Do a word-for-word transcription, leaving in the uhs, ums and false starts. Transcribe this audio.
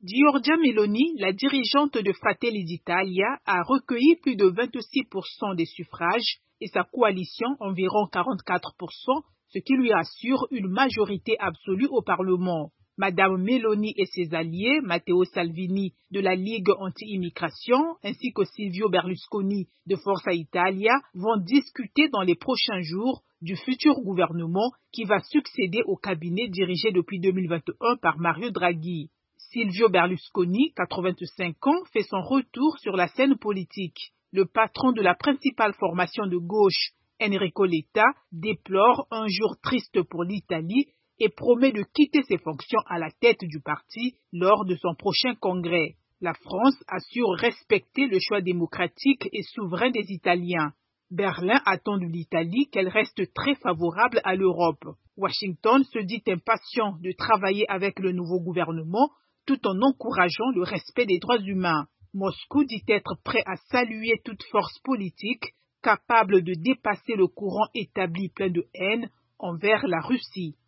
Giorgia Meloni, la dirigeante de Fratelli d'Italia, a recueilli plus de vingt-six pour cent des suffrages et sa coalition environ quarante-quatre pour cent, ce qui lui assure une majorité absolue au Parlement. Madame Meloni et ses alliés, Matteo Salvini de la Ligue anti-immigration ainsi que Silvio Berlusconi de Forza Italia, vont discuter dans les prochains jours du futur gouvernement qui va succéder au cabinet dirigé depuis deux mille vingt et un par Mario Draghi. Silvio Berlusconi, quatre-vingt-cinq ans, fait son retour sur la scène politique. Le patron de la principale formation de gauche, Enrico Letta, déplore un jour triste pour l'Italie et promet de quitter ses fonctions à la tête du parti lors de son prochain congrès. La France assure respecter le choix démocratique et souverain des Italiens. Berlin attend de l'Italie qu'elle reste très favorable à l'Europe. Washington se dit impatient de travailler avec le nouveau gouvernement tout en encourageant le respect des droits humains. Moscou dit être prêt à saluer toute force politique capable de dépasser le courant établi plein de haine envers la Russie.